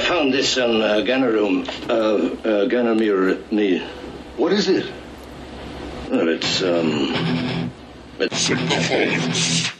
found this on Ganarum. Ganamir. What is it? Well, it's Synthoholics.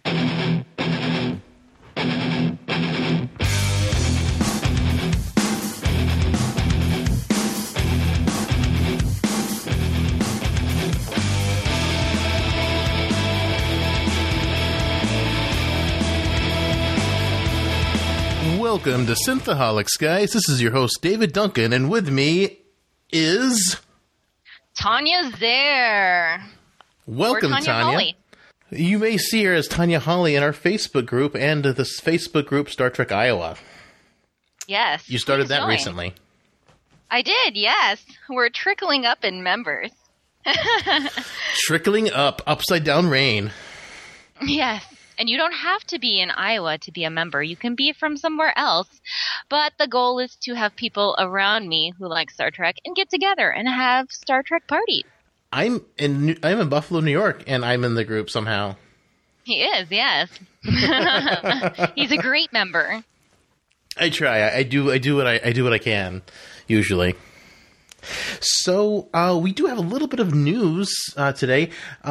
Welcome to Synthaholics, guys. This is your host, David Duncan, and with me is... Tanya Zare. Welcome, Tanya Tanya. Holly. You may see her as Tanya Holly in our Facebook group and this Facebook group, Star Trek Iowa. Yes. You started that join. recently. I did, yes. We're trickling up in members. Trickling up, upside down rain. Yes. And you don't have to be in Iowa to be a member. You can be from somewhere else. But the goal is to have people around me who like Star Trek and get together and have Star Trek parties. I'm in Buffalo, New York, and I'm in the group somehow. He is, yes. He's a great member. I try. I do what I can, usually. So we do have a little bit of news today.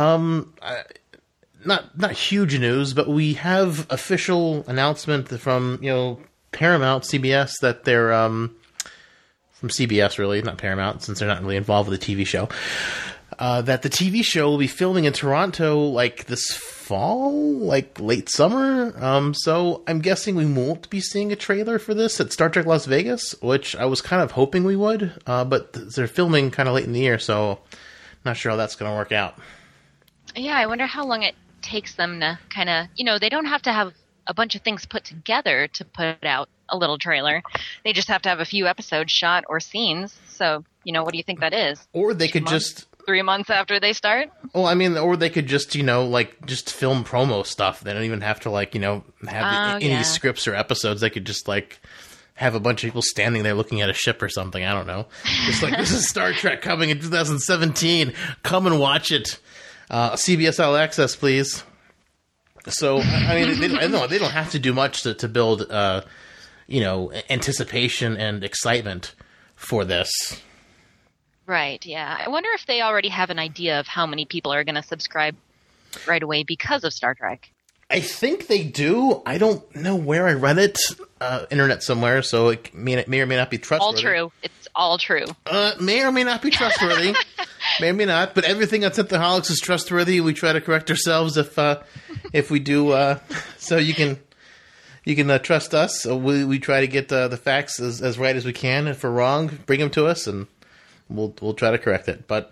Not huge news, but we have official announcement from Paramount, CBS, that they're from CBS, really, not Paramount, since they're not really involved with the TV show. That the TV show will be filming in Toronto like this fall, like late summer. So I'm guessing we won't be seeing a trailer for this at Star Trek Las Vegas, which I was kind of hoping we would. But they're filming kind of late in the year, so not sure how that's going to work out. Yeah, I wonder how long it takes them to kind of, they don't have to have a bunch of things put together to put out a little trailer. They just have to have a few episodes shot or scenes. So, what do you think that is? Or they could just... 3 months after they start? Well, I mean, or they could just, just film promo stuff. They don't even have to, have any scripts or episodes. They could just, have a bunch of people standing there looking at a ship or something. I don't know. Just this is Star Trek coming in 2017. Come and watch it. CBS All Access, please. So, I mean, they don't have to do much to build, anticipation and excitement for this. Right, yeah. I wonder if they already have an idea of how many people are going to subscribe right away because of Star Trek. I think they do. I don't know where I read it. Internet somewhere, so it may or may not be trustworthy. All true. It's all true. May or may not be trustworthy. May or may not. But everything on Synthaholics is trustworthy. We try to correct ourselves if we do. So you can trust us. We try to get the facts as right as we can. If we're wrong, bring them to us, and we'll try to correct it. But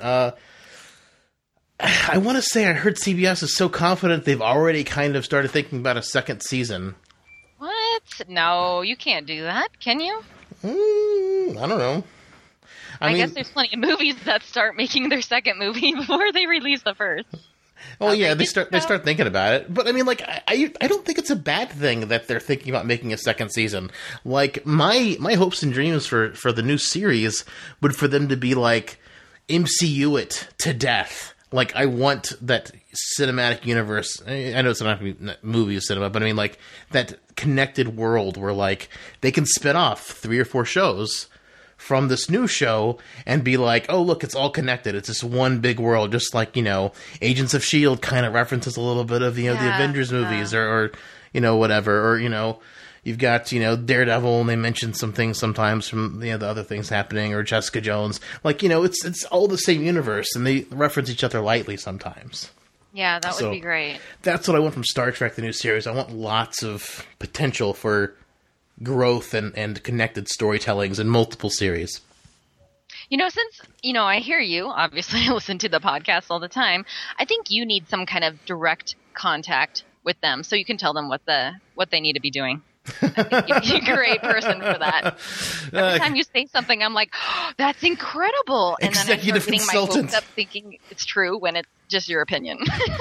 I want to say I heard CBS is so confident they've already kind of started thinking about a second season. What? No, you can't do that, can you? I don't know. I mean, guess there's plenty of movies that start making their second movie before they release the first. Well, yeah, they start thinking about it. But I mean, I don't think it's a bad thing that they're thinking about making a second season. Like my hopes and dreams for the new series would for them to be MCU it to death. I want that cinematic universe. I know it's not going to be movie or cinema, but I mean, that connected world where, they can spin off 3 or 4 shows from this new show and be oh, look, it's all connected. It's just one big world, just Agents of S.H.I.E.L.D. kind of references a little bit of, the Avengers movies or whatever. Or, you've got, Daredevil, and they mention some things sometimes from, the other things happening, or Jessica Jones. It's all the same universe, and they reference each other lightly sometimes. Yeah, that would be great. That's what I want from Star Trek, the new series. I want lots of potential for growth and connected storytellings in multiple series. Since, I hear you, obviously I listen to the podcast all the time, I think you need some kind of direct contact with them so you can tell them what they need to be doing. I think you'd be a great person for that. Every time you say something, I'm like, oh, that's incredible. And then I start getting my hopes up thinking it's true when it's just your opinion.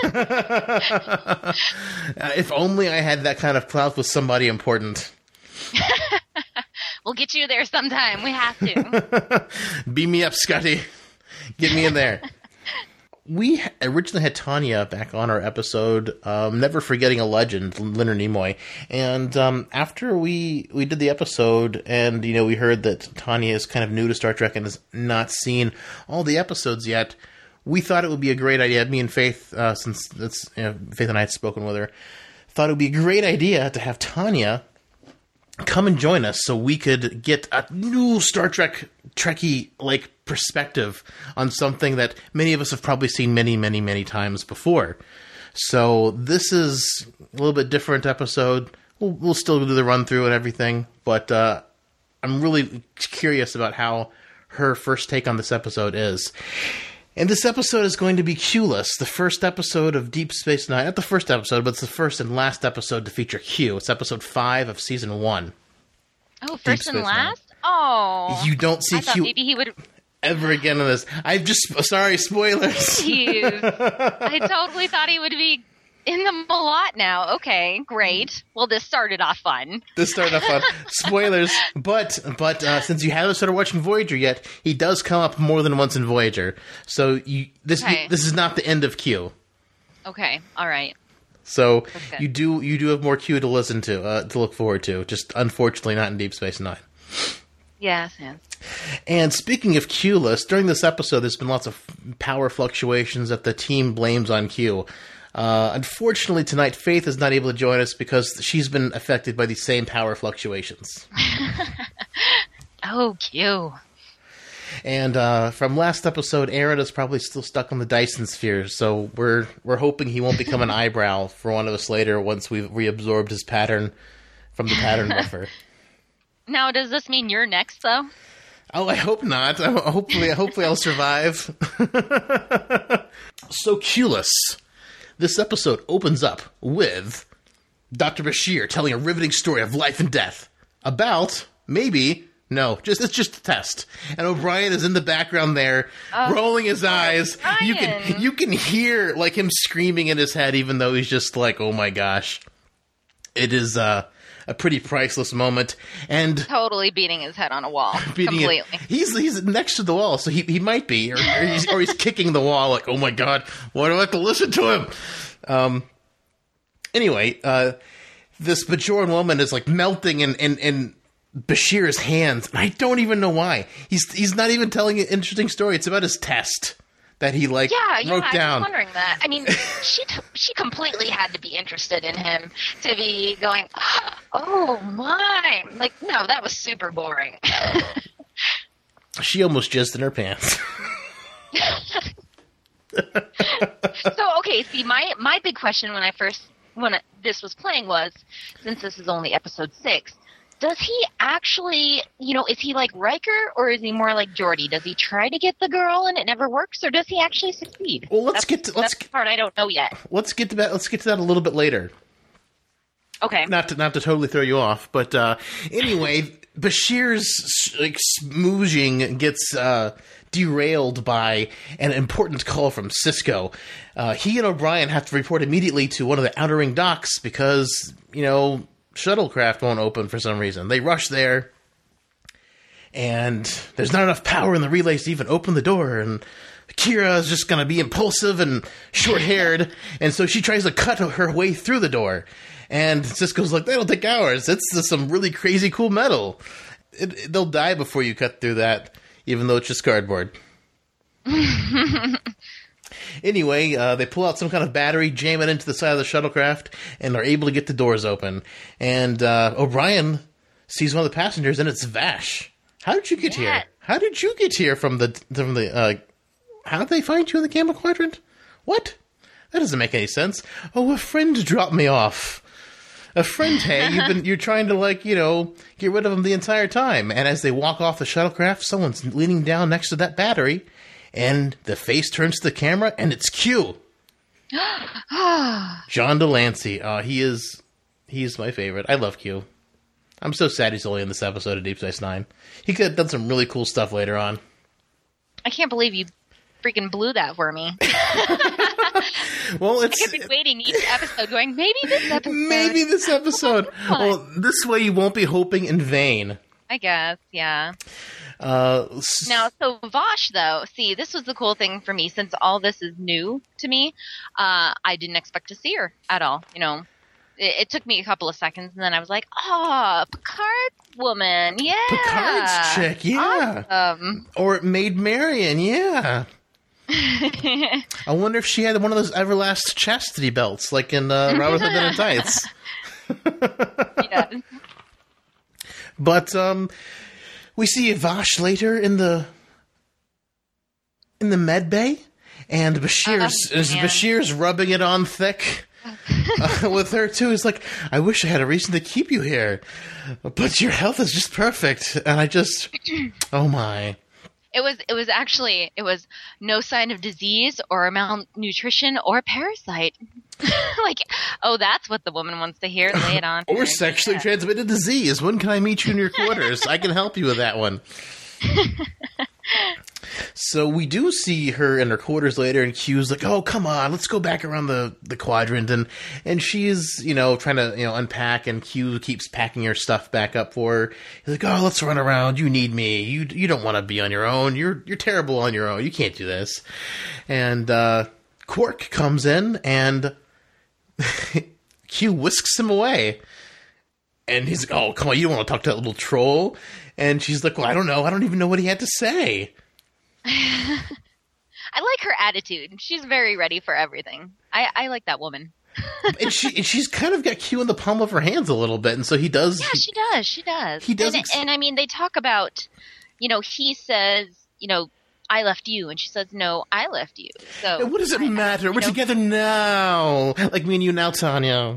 If only I had that kind of clout with somebody important. We'll get you there sometime. We have to. Beam me up, Scotty. Get me in there. we originally had Tanya back on our episode, Never Forgetting a Legend, Leonard Nimoy. And after we did the episode and, we heard that Tanya is kind of new to Star Trek and has not seen all the episodes yet, we thought it would be a great idea. Me and Faith, since that's, Faith and I had spoken with her, thought it would be a great idea to have Tanya come and join us so we could get a new Star Trek Trekkie perspective on something that many of us have probably seen many, many, many times before. So this is a little bit different episode. We'll still do the run through and everything, but I'm really curious about how her first take on this episode is. And this episode is going to be Q-less, the first episode of Deep Space Nine. Not the first episode, but it's the first and last episode to feature Q. It's episode 5 of season 1. Oh, first and last? Oh. You don't see Q maybe he would ever again in this. Sorry, spoilers. Jeez. I totally thought he would be in them a lot now. Okay, great. Well, this started off fun. Spoilers. But since you haven't started watching Voyager yet, he does come up more than once in Voyager. So this is not the end of Q. Okay. All right. So you do have more Q to listen to look forward to. Just unfortunately not in Deep Space Nine. Yes. And speaking of Q-less, during this episode, there's been lots of power fluctuations that the team blames on Q. Unfortunately, tonight, Faith is not able to join us because she's been affected by these same power fluctuations. Oh, Q. And from last episode, Aaron is probably still stuck on the Dyson sphere, so we're hoping he won't become an eyebrow for one of us later once we've reabsorbed his pattern from the pattern buffer. Now, does this mean you're next, though? Oh, I hope not. Hopefully I'll survive. So, Q-less. This episode opens up with Dr. Bashir telling a riveting story of life and death about, it's just a test. And O'Brien is in the background there, rolling his eyes. You can hear him screaming in his head, even though he's just like, oh my gosh. It is a pretty priceless moment, and totally beating his head on a wall. Completely. He's next to the wall, so he might be, or he's kicking the wall like, oh my god, why do I have to listen to him? Anyway, this Bajoran woman is melting in Bashir's hands, and I don't even know why. He's not even telling an interesting story. It's about his test that he wrote down. I was wondering that. I mean, she completely had to be interested in him to be going, oh my. No, that was super boring. She almost jizzed in her pants. So, okay, see, my big question when this was playing was, since this is only episode 6, does he actually, is he like Riker, or is he more like Geordi? Does he try to get the girl and it never works, or does he actually succeed? Well, that's the part I don't know yet. Let's get to that a little bit later. Okay. Not to totally throw you off, but anyway, Bashir's smoozing gets derailed by an important call from Cisco. He and O'Brien have to report immediately to one of the Outer Ring docks because, shuttlecraft won't open for some reason. They rush there, and there's not enough power in the relays to even open the door, and Kira is just going to be impulsive and short-haired, and so she tries to cut her way through the door. And Cisco's like, that'll take hours. It's some really crazy cool metal. They'll die before you cut through that, even though it's just cardboard. Anyway, they pull out some kind of battery, jam it into the side of the shuttlecraft, and are able to get the doors open. And O'Brien sees one of the passengers, and it's Vash. How did you get here? How did you get here from the how did they find you in the Gamma Quadrant? What? That doesn't make any sense. Oh, a friend dropped me off. A friend, hey, you're trying to get rid of him the entire time. And as they walk off the shuttlecraft, someone's leaning down next to that battery. And the face turns to the camera, and it's Q. John Delancey. He's my favorite. I love Q. I'm so sad he's only in this episode of Deep Space Nine. He could have done some really cool stuff later on. I can't believe you freaking blew that for me. Well, I've been waiting each episode going, maybe this episode. Well, this way you won't be hoping in vain. I guess, yeah. Now, so Vosh, though, see, this was the cool thing for me. Since all this is new to me, I didn't expect to see her at all. You know, it took me a couple of seconds, and then I was like, oh, Picard's woman, yeah. Picard's chick, yeah. Awesome. Or Maid Marian, yeah. I wonder if she had one of those Everlast chastity belts, like in Robert Hood Men in Tights. Yeah. But we see Vash later in the med bay, and Bashir's rubbing it on thick with her too. He's like, I wish I had a reason to keep you here, but your health is just perfect, and I just, oh my. It was no sign of disease or malnutrition or parasite. Like, oh, that's what the woman wants to hear. Lay it on. Or sexually transmitted disease. When can I meet you in your quarters? I can help you with that one. So we do see her in her quarters later, and Q's like, oh, come on, let's go back around the quadrant. And she's, trying to, unpack, and Q keeps packing her stuff back up for her. He's like, oh, let's run around. You need me. You don't want to be on your own. You're terrible on your own. You can't do this. And Quark comes in, and Q whisks him away. And he's like, oh, come on, you don't want to talk to that little troll? And she's like, well, I don't know. I don't even know what he had to say. I like her attitude. She's very ready for everything. I like that woman. And she's kind of got Q in the palm of her hands a little bit, and so he does. Yeah, she does. She does. He does. And I mean, they talk about, he says, I left you, and she says, no, I left you. So and what does it matter? We're together now, like me and you now, Tanya.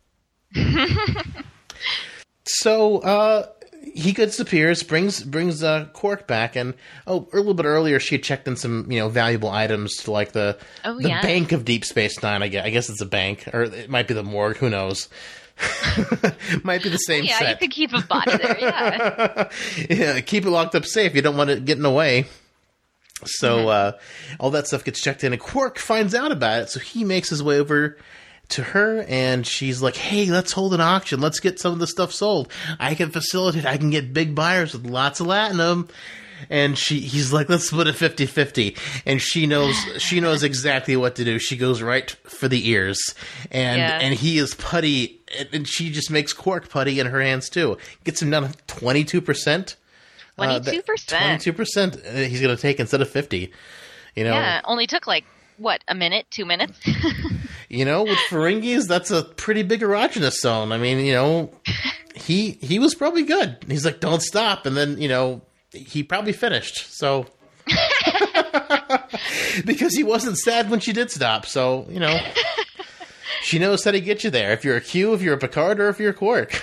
So, he disappears, brings Quark back, and a little bit earlier she had checked in some valuable items to like the bank of Deep Space Nine. I guess it's a bank, or it might be the morgue. Who knows? Might be the same. Yeah, set. You could keep a body there. Yeah, yeah, keep it locked up safe. You don't want it getting away. So all that stuff gets checked in, and Quark finds out about it. So he makes his way over to her, and she's like, hey, let's hold an auction. Let's get some of the stuff sold. I can facilitate. I can get big buyers with lots of latinum. And he's like, let's split it 50-50. And she knows exactly what to do. She goes right for the ears. And he is putty, and she just makes Quark putty in her hands too. Gets him down to 22%. 22%. 22% he's going to take instead of 50. Yeah, only took a minute, 2 minutes. With Ferengis, that's a pretty big erogenous zone. I mean, he was probably good. He's like, don't stop. And then, he probably finished. So, because he wasn't sad when she did stop. So, she knows how to get you there. If you're a Q, if you're a Picard, or if you're a Quark.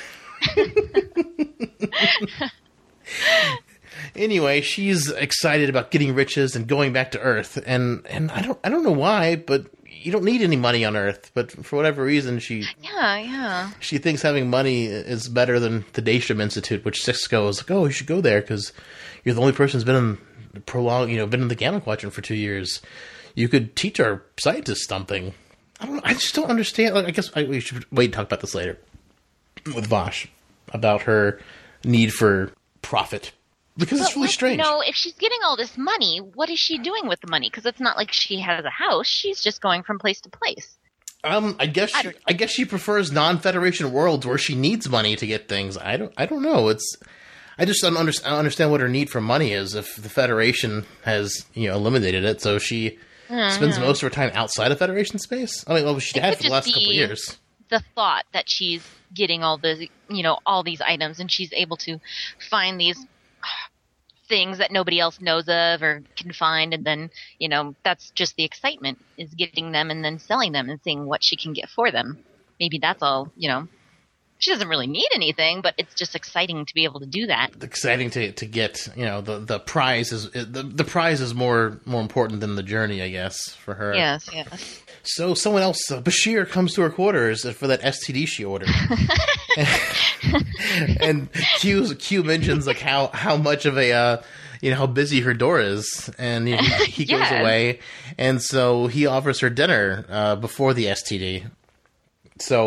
Anyway, she's excited about getting riches and going back to Earth, and I don't know why, but you don't need any money on Earth. But for whatever reason, she thinks having money is better than the Daystrom Institute, which Sisko is like, oh, you should go there because you're the only person who's been in the Gamma Quadrant for 2 years. You could teach our scientists something. I don't know. I just don't understand. I guess we should wait and talk about this later with Vash about her need for profit. Because it's really strange. If she's getting all this money, what is she doing with the money? Because it's not like she has a house. She's just going from place to place. I guess she prefers non-Federation worlds where she needs money to get things. I don't know. I just don't understand what her need for money is if the Federation has eliminated it. So she spends most of her time outside of Federation space. I mean, well, she had for the last couple of years. The thought that she's getting all the all these items, and she's able to find these things that nobody else knows of or can find, and then that's just the excitement, is getting them and then selling them and seeing what she can get for them. Maybe that's all. She doesn't really need anything, but it's just exciting to be able to do that. Exciting to get the prize is the prize is more important than the journey, I guess, for her. Yes. So someone else, Bashir, comes to her quarters for that STD she ordered. And Q mentions like how much of a how busy her door is, and he goes away, and so he offers her dinner before the STD. So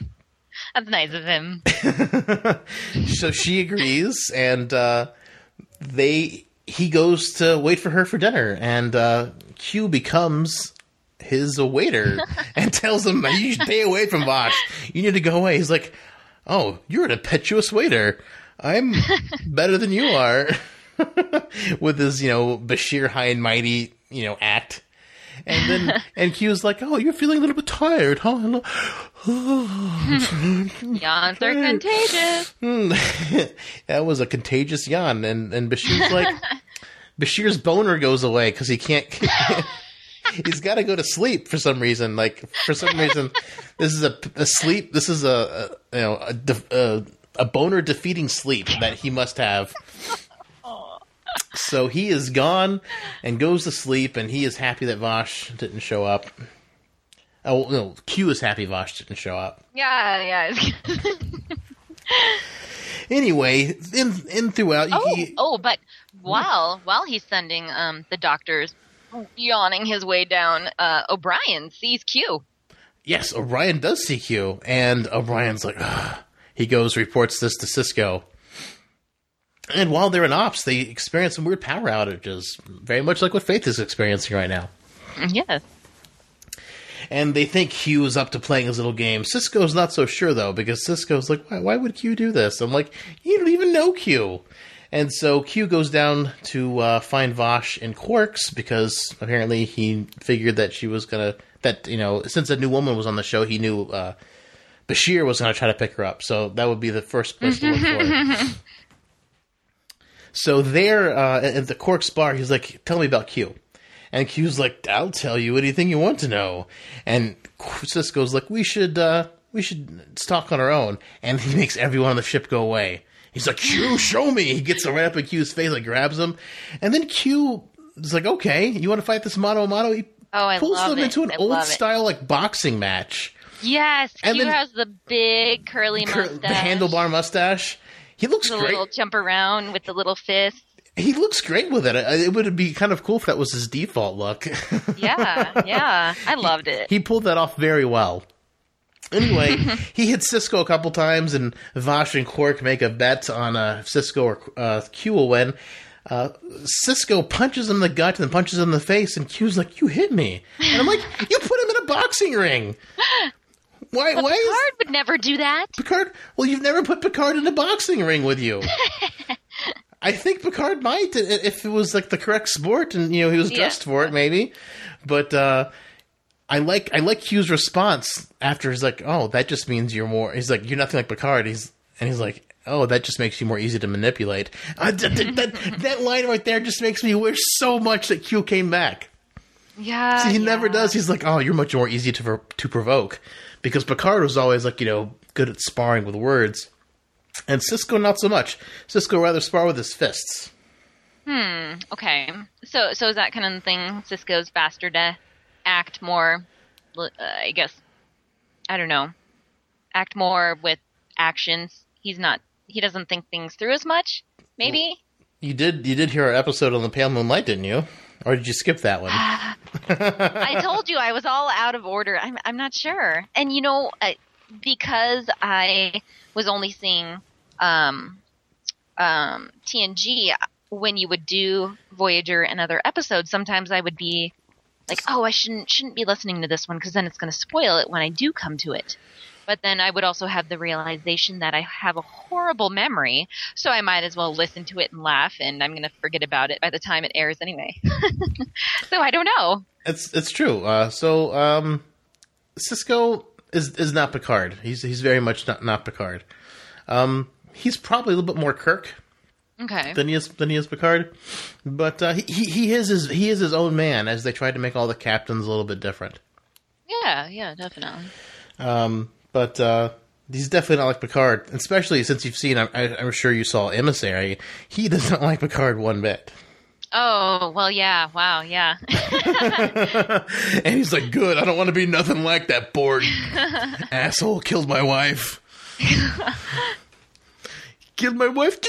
that's nice of him. So she agrees, and he goes to wait for her for dinner, and Q becomes his waiter and tells him, you should stay away from Vosh. You need to go away. He's like, oh, you're an impetuous waiter. I'm better than you are. With his, Bashir high and mighty, act. And Q's like, oh, you're feeling a little bit tired, huh? Yawns are contagious. That was a contagious yawn. And Bashir's like, Bashir's boner goes away because he can't. He's got to go to sleep for some reason. This is a sleep. This is a boner defeating sleep that he must have. So he is gone and goes to sleep, and he is happy that Vosh didn't show up. Oh no, Q is happy Vosh didn't show up. Yeah. Anyway, in throughout. But while he's sending the doctors yawning his way down, O'Brien sees Q. Yes, O'Brien does see Q, and O'Brien's like, ugh. He goes, reports this to Cisco. And while they're in ops, they experience some weird power outages, very much like what Faith is experiencing right now. Yes. And they think Q is up to playing his little game. Cisco's not so sure, though, because Cisco's like, why would Q do this? I'm like, you don't even know Q. And so Q goes down to find Vosh in Quarks, because apparently he figured that she was going to, since a new woman was on the show, he knew Bashir was going to try to pick her up. So that would be the first place to look for her. So there, at the Quarks bar, he's like, tell me about Q. And Q's like, I'll tell you anything you want to know. And Cisco's like, we should talk on our own. And he makes everyone on the ship go away. He's like, Q, show me. He gets right up in Q's face, like grabs him. And then Q is like, okay, you want to fight this mano a mano? He pulls them into an old style, like, boxing match. Yes, and Q has the big curly mustache. The handlebar mustache. He looks great. The little jump around with the little fist. He looks great with it. It would be kind of cool if that was his default look. Yeah. I loved it. He pulled that off very well. Anyway, he hits Cisco a couple times, and Vosh and Quark make a bet on if Cisco or Q will win. Cisco punches him in the gut and punches him in the face, and Q's like, you hit me. And I'm like, you put him in a boxing ring. Why Picard would never do that. Picard? Well, you've never put Picard in a boxing ring with you. I think Picard might, if it was like the correct sport and he was dressed for it, maybe. But I like Q's response after he's like, oh, that just means you're more. He's like, you're nothing like Picard. He's like, oh, that just makes you more easy to manipulate. That line right there just makes me wish so much that Q came back. Yeah, see, he never does. He's like, oh, you're much more easy to provoke. Because Picard was always like, good at sparring with words. And Cisco, not so much. Cisco rather spar with his fists. Okay. So is that kind of the thing? Cisco's faster to act more, I guess, I don't know, act more with actions. He doesn't think things through as much, maybe? You did hear our episode on the Pale Moonlight, didn't you? Or did you skip that one? I told you I was all out of order. I'm not sure. And because I was only seeing TNG, when you would do Voyager and other episodes, sometimes I would be like, oh, I shouldn't be listening to this one because then it's going to spoil it when I do come to it. But then I would also have the realization that I have a horrible memory, so I might as well listen to it and laugh, and I'm going to forget about it by the time it airs anyway. So I don't know. It's true. So Cisco is not Picard. He's very much not Picard. He's probably a little bit more Kirk. Okay. Than he is Picard, but he is his own man. As they tried to make all the captains a little bit different. Yeah, definitely. But he's definitely not like Picard, especially since you've seen. I'm sure you saw Emissary. He does not like Picard one bit. Oh well, yeah. Wow, yeah. And he's like, "Good. I don't want to be nothing like that Borg asshole. Killed my wife." Killed my wife,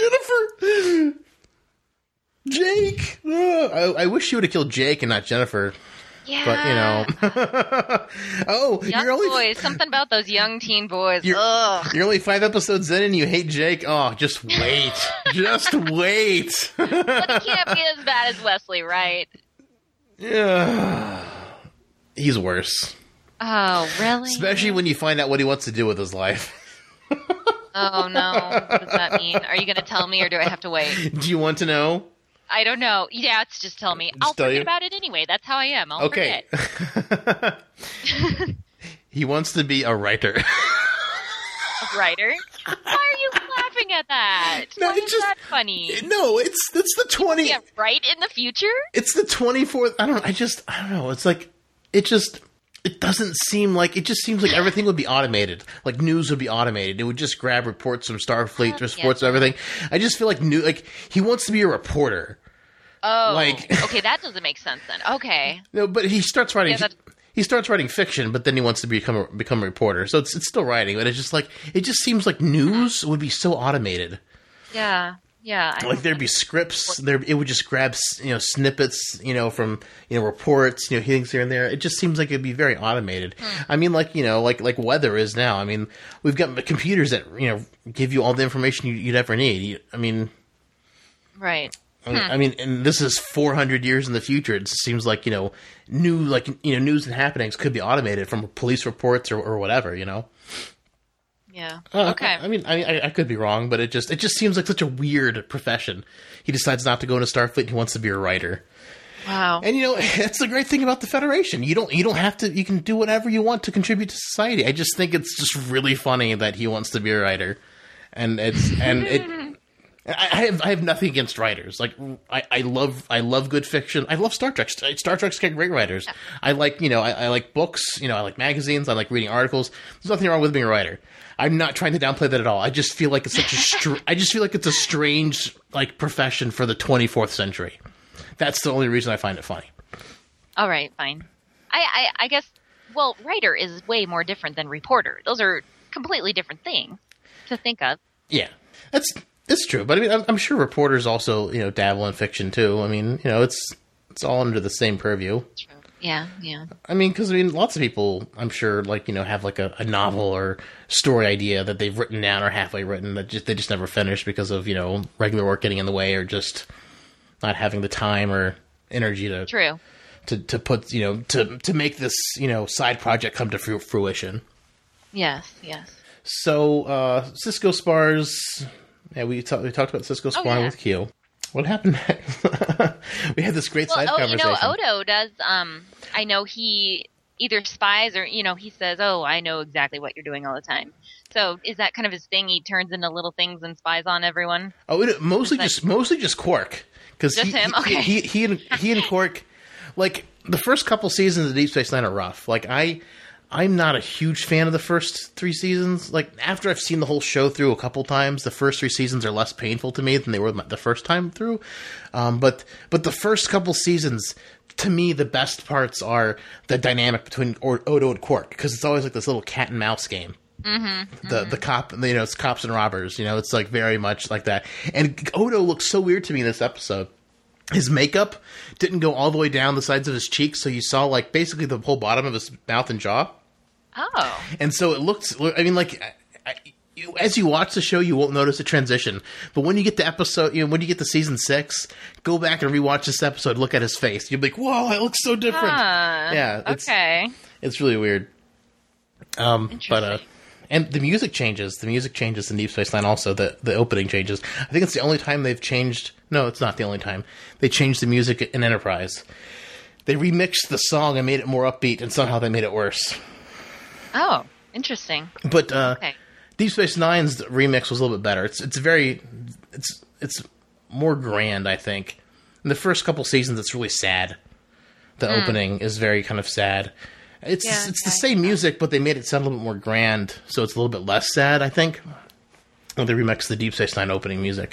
Jennifer. Jake. I wish she would have killed Jake and not Jennifer. Yeah. But, you know. Oh, Young you're only... boys. Something about those young teen boys. You're Ugh. only 5 episodes in and you hate Jake? Oh, just wait. Just wait. But he can't be as bad as Wesley, right? Yeah. He's worse. Oh, really? Especially when you find out what he wants to do with his life. Oh, no. What does that mean? Are you going to tell me or do I have to wait? Do you want to know? I don't know. Yeah, it's just tell me. I'll tell forget you? about it anyway. That's how I am. I'll Okay. forget. He wants to be a writer. A writer? Why are you laughing at that? No, Why it is just- that funny? No, it's the 20. Yeah, right in the future? It's the 24th. I don't know. It's like it doesn't seem like, it just seems like everything would be automated. Like news would be automated. It would just grab reports from Starfleet, reports of everything. I just feel like he wants to be a reporter. Oh, Like- okay, that doesn't make sense then. Okay. No, but he starts writing. Yeah, that- He starts writing fiction, but then he wants to become a reporter. So it's still writing, but it's just like, it just seems like news would be so automated. Yeah. Yeah. Like there'd be scripts, it would just grab snippets, from reports, things here and there. It just seems like it'd be very automated. I mean, like weather is now. I mean, we've got computers that give you all the information you'd ever need. Right. I mean, and this is 400 years in the future. It seems like news and happenings could be automated from police reports or whatever. Yeah. Okay. I mean, I could be wrong, but it just seems like such a weird profession. He decides not to go into Starfleet and he wants to be a writer. Wow. And that's the great thing about the Federation. You don't have to. You can do whatever you want to contribute to society. I just think it's just really funny that he wants to be a writer, and I have nothing against writers. Like I love good fiction. I love Star Trek. Star Trek's got great writers. Yeah. I like I like books. I like magazines. I like reading articles. There's nothing wrong with being a writer. I'm not trying to downplay that at all. I just feel like it's I just feel like it's a strange profession for the 24th century. That's the only reason I find it funny. All right, fine. I guess. Well, writer is way more different than reporter. Those are completely different things to think of. Yeah, it's true. But I mean, I'm sure reporters also dabble in fiction too. I mean, it's all under the same purview. True. Yeah, yeah. I mean, because lots of people, I'm sure, have a novel or story idea that they've written down or halfway written that they just never finished because of regular work getting in the way or just not having the time or energy to put to make this side project come to fruition. Yes, yes. So Cisco spars. Yeah, we talked about Cisco sparring with Q. What happened? We had this great side conversation. Odo does. I know he either spies or he says, "Oh, I know exactly what you're doing all the time." So is that kind of his thing? He turns into little things and spies on everyone. Oh, mostly just Quark, because him. Okay. He and Quark, like the first couple seasons of Deep Space Nine are rough. Like I'm not a huge fan of the first 3 seasons. Like, after I've seen the whole show through a couple times, the first 3 seasons are less painful to me than they were the first time through. But the first couple seasons, to me, the best parts are the dynamic between Odo and Quark, because it's always like this little cat and mouse game. Mm-hmm, the cop, it's cops and robbers. It's like very much like that. And Odo looks so weird to me in this episode. His makeup didn't go all the way down the sides of his cheeks, so you saw basically the whole bottom of his mouth and jaw. Oh. And so it looks, I mean, as you watch the show, you won't notice a transition. But when you get to episode, when you get to season 6, go back and rewatch this episode, look at his face. You'll be like, whoa, it looks so different. Yeah. It's really weird. But, and the music changes. The music changes in Deep Space Nine also. The opening changes. I think it's the only time they've changed. No, it's not the only time. They changed the music in Enterprise. They remixed the song and made it more upbeat, and somehow they made it worse. Oh, interesting. But Deep Space Nine's remix was a little bit better. It's more grand, I think. In the first couple seasons, it's really sad. The opening is very kind of sad. It's the same music, but they made it sound a little bit more grand, so it's a little bit less sad, I think. When they remixed the Deep Space Nine opening music.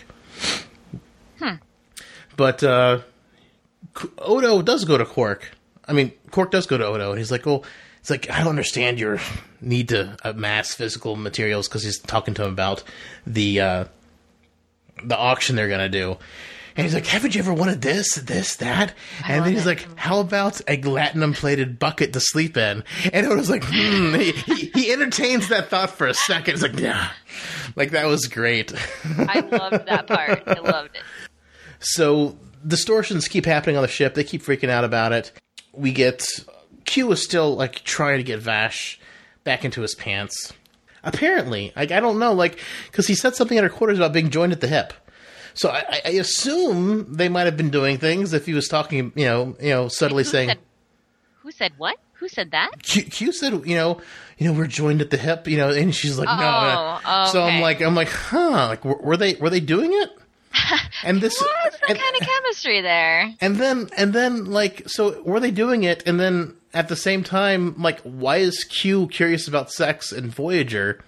But Odo does go to Quark. I mean, Quark does go to Odo, and he's like, "Oh." It's like, I don't understand your need to amass physical materials, because he's talking to him about the auction they're going to do. And he's like, haven't you ever wanted this, that? And then he's like, how about a platinum-plated bucket to sleep in? And it was like, he entertains that thought for a second. It's like, yeah. Like, that was great. I loved that part. I loved it. So, distortions keep happening on the ship. They keep freaking out about it. We get... Q is still, like, trying to get Vash back into his pants. Apparently. Like, I don't know, like... Because he said something at her quarters about being joined at the hip. So, I assume they might have been doing things if he was talking, subtly saying... Who said what? Who said that? Q said, we're joined at the hip, and she's like, no. Oh, so okay. I'm like, huh? Like, were they doing it? And this What's the kind of chemistry there? And then, like, so were they doing it? And then at the same time, like, why is Q curious about sex in Voyager?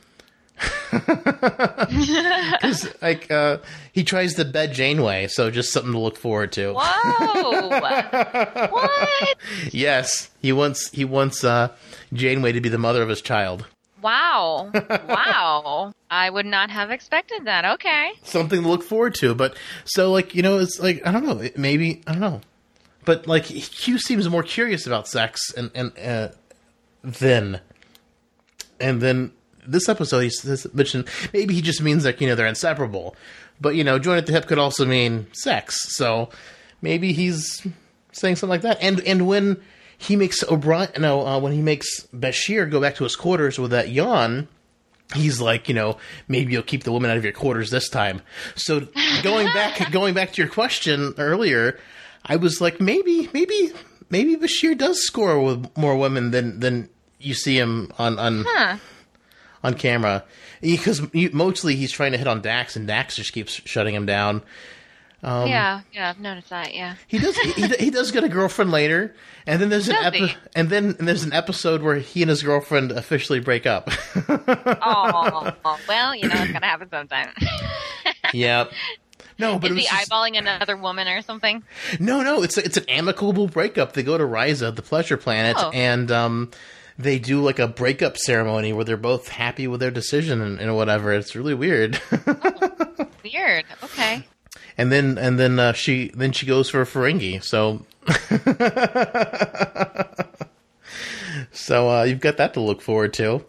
Because, like, he tries to bed Janeway, so just something to look forward to. Whoa! What? Yes, he wants Janeway to be the mother of his child. Wow. I would not have expected that. Okay. Something to look forward to. But, so, like, it's like, I don't know, maybe, I don't know. But, like, Q seems more curious about sex and then this episode he mentioned, maybe he just means, like, they're inseparable. But, join at the hip could also mean sex. So, maybe he's saying something like that. And when he makes when he makes Bashir go back to his quarters with that yawn, he's like, maybe you'll keep the woman out of your quarters this time. So going back to your question earlier, I was like, maybe Bashir does score with more women than you see him on camera, because mostly he's trying to hit on Dax, and Dax just keeps shutting him down. Yeah, I've noticed that. Yeah, he does. He does get a girlfriend later, and then there's there's an episode where he and his girlfriend officially break up. Oh, well, it's gonna happen sometime. Yep. No, but is he eyeballing another woman or something? No, it's an amicable breakup. They go to Risa, the pleasure planet, and they do like a breakup ceremony where they're both happy with their decision and whatever. It's really weird. Oh, weird. Okay. And then she goes for a Ferengi. So you've got that to look forward to.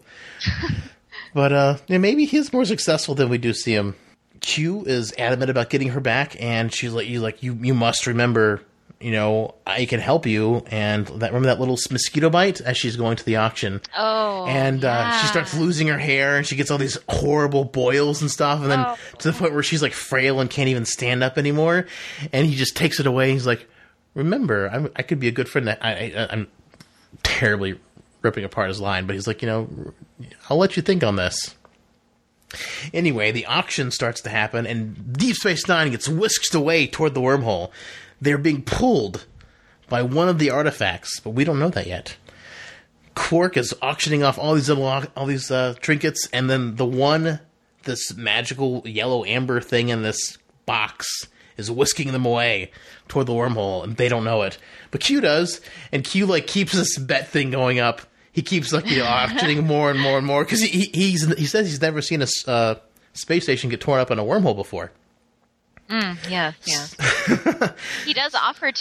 But maybe he's more successful than we do see him. Q is adamant about getting her back, and she's like, you must remember, I can help you. And remember that little mosquito bite as she's going to the auction. Oh, and she starts losing her hair, and she gets all these horrible boils and stuff. And then to the point where she's like frail and can't even stand up anymore. And he just takes it away. He's like, remember, I could be a good friend. I'm terribly ripping apart his line, but he's like, I'll let you think on this. Anyway, the auction starts to happen, and Deep Space Nine gets whisked away toward the wormhole. They're being pulled by one of the artifacts, but we don't know that yet. Quark is auctioning off all these trinkets, and then this magical yellow amber thing in this box is whisking them away toward the wormhole, and they don't know it. But Q does, and Q keeps this bet thing going up. He keeps auctioning more and more and more, because he says he's never seen a space station get torn up in a wormhole before. Yes. He does offer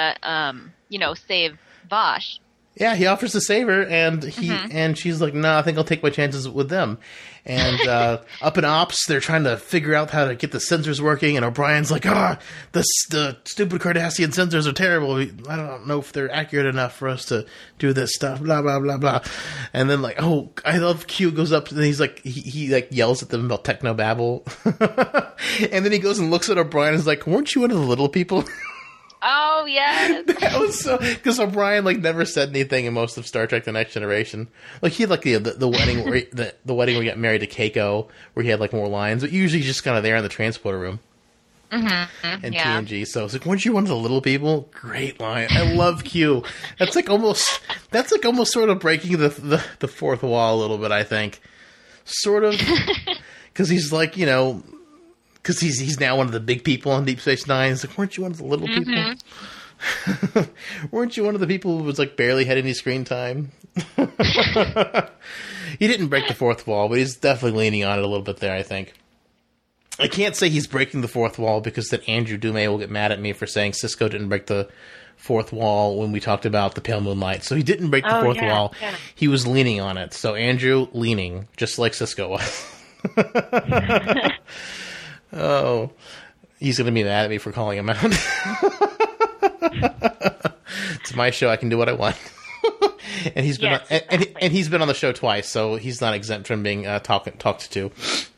to, save Vosh. Yeah, he offers to save her, and and she's like, "No, I think I'll take my chances with them." And up in Ops, they're trying to figure out how to get the sensors working, and O'Brien's like, the stupid Cardassian sensors are terrible. I don't know if they're accurate enough for us to do this stuff, blah, blah, blah, blah. And then, I love Q goes up, and he's like, he yells at them about technobabble. And then he goes and looks at O'Brien and is like, weren't you one of the little people? Oh, yes. That was so, because O'Brien never said anything in most of Star Trek: The Next Generation. He had the wedding where the wedding where he got married to Keiko, where he had more lines, but usually he's just kind of there in the transporter room. Mm-hmm. And TNG. So it's weren't you one of the little people? Great line. I love Q. That's almost sort of breaking the fourth wall a little bit, I think. Sort of, because he's because he's now one of the big people on Deep Space Nine. It's weren't you one of the little people? Weren't you one of the people who was barely had any screen time? He didn't break the fourth wall, but he's definitely leaning on it a little bit there, I think. I can't say he's breaking the fourth wall because then Andrew Dume will get mad at me for saying Sisko didn't break the fourth wall when we talked about the Pale Moonlight. So he didn't break the fourth wall. Yeah. He was leaning on it. So Andrew leaning, just like Sisko was. Oh, he's going to be mad at me for calling him out. It's my show. I can do what I want. And he's been and he's been on the show twice, so he's not exempt from being talked to.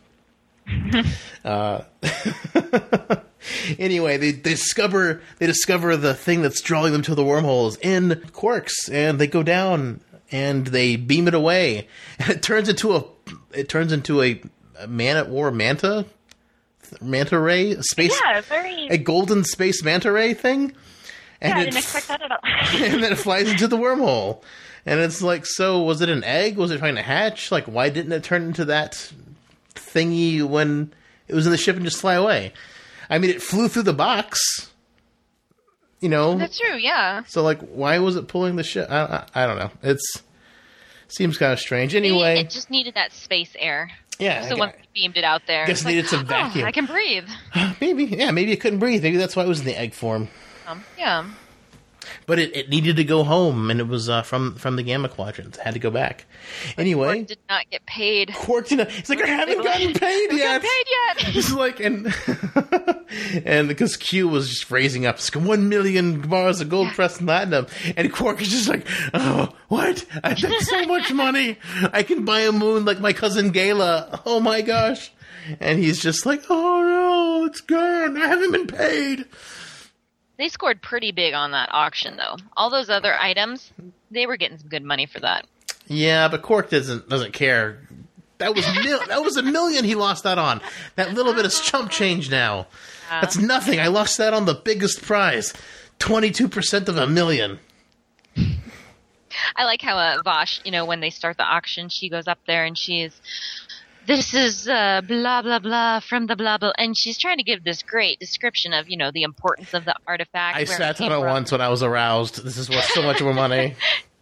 Anyway, they discover the thing that's drawing them to the wormholes in Quarks, and they go down and they beam it away, and it turns into a man-at-war manta ray, a golden space manta ray thing. And I didn't expect that at all. And then it flies into the wormhole, and it's like, so was it an egg? Was it trying to hatch? Like, why didn't it turn into that thingy when it was in the ship and just fly away? I mean, it flew through the box, you know. That's true, yeah. So, like, why was it pulling the ship? I don't know. Seems kind of strange. Anyway, maybe it just needed that space air. Yeah. So once we beamed it out there, guess it needed some vacuum. I can breathe. Maybe it couldn't breathe. Maybe that's why it was in the egg form. Yeah. But it needed to go home, and it was from the Gamma Quadrant. It had to go back. Anyway, Quark did not get paid. Quark did not. He's like, I haven't gotten paid yet. He's like, and because Q was just raising up 1 million bars of gold pressed platinum, and Quark is just like, oh, what? That's so much money. I can buy a moon like my cousin Gala. Oh my gosh! And he's just like, oh no, it's gone. I haven't been paid. They scored pretty big on that auction, though. All those other items, they were getting some good money for that. Yeah, but Quark doesn't care. That was $1 million he lost that on. That little bit is chump change now. That's nothing. I lost that on the biggest prize, 22% of $1 million. I like how Vosh, when they start the auction, she goes up there and this is blah, blah, blah from the blah, blah. And she's trying to give this great description of, the importance of the artifact. I sat on it once when I was aroused. This is worth so much more money.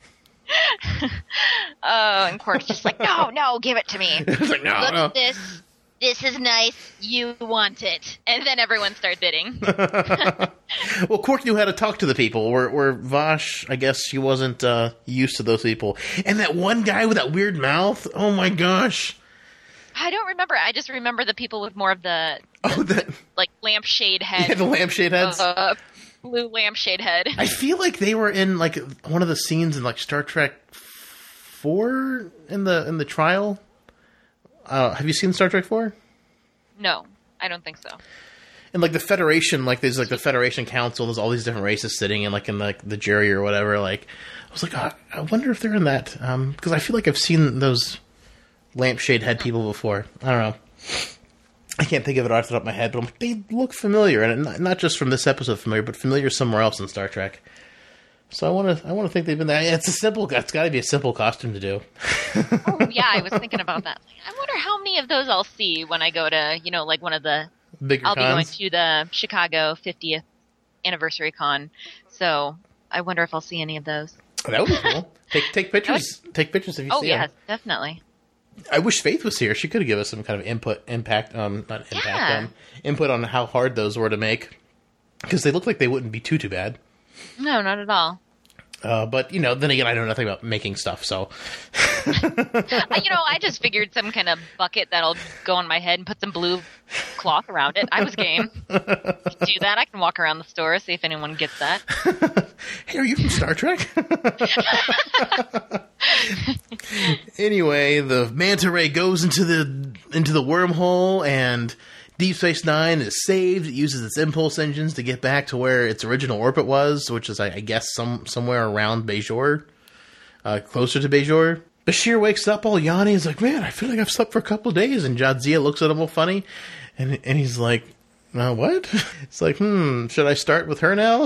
Oh, and Quark's just like, no, give it to me. Like, no, Look no. at this. This is nice. You want it. And then everyone starts bidding. Well, Quark knew how to talk to the people, where Vosh, I guess she wasn't used to those people. And that one guy with that weird mouth, oh my gosh. I don't remember. I just remember the people with more of the like lampshade head. Yeah, the lampshade heads. Blue lampshade head. I feel like they were in like one of the scenes in like Star Trek 4 in the trial. Have you seen Star Trek 4? No, I don't think so. And like the Federation, like there's like the Federation Council. There's all these different races sitting in the jury or whatever. Like I was like, I wonder if they're in that because I feel like I've seen those lampshade head people before. I don't know. I can't think of it off the top of my head, but I'm like, they look familiar, and not just from this episode familiar, but familiar somewhere else in Star Trek. So I want to think they've been there. It's got to be a simple costume to do. Oh yeah, I was thinking about that. I wonder how many of those I'll see when I go to like one of the bigger I'll cons. be going to the Chicago 50th anniversary con, so I wonder if I'll see any of those. That would be cool. Take pictures. Take pictures if you see them. Oh yes, definitely. I wish Faith was here. She could have given us some kind of input on how hard those were to make. Because they look like they wouldn't be too bad. No, not at all. But, then again, I know nothing about making stuff, so. I just figured some kind of bucket that'll go on my head and put some blue cloth around it. I was game. Do that. I can walk around the store, see if anyone gets that. Hey, are you from Star Trek? Anyway, the manta ray goes into the wormhole, and Deep Space Nine is saved. It uses its impulse engines to get back to where its original orbit was, which is, I guess, somewhere around Bajor, closer to Bajor. Bashir wakes up all yawny. He's like, man, I feel like I've slept for a couple of days. And Jadzia looks at him all funny, and he's like, what? It's like, should I start with her now?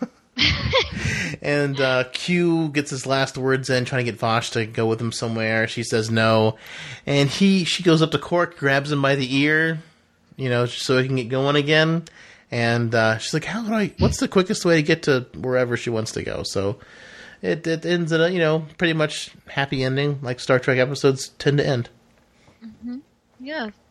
And Q gets his last words in, trying to get Vosh to go with him somewhere. She says no, and she goes up to Quark, grabs him by the ear, so he can get going again. And she's like, what's the quickest way to get to wherever she wants to go? So it ends in a pretty much happy ending, like Star Trek episodes tend to end. Mm-hmm. Yeah.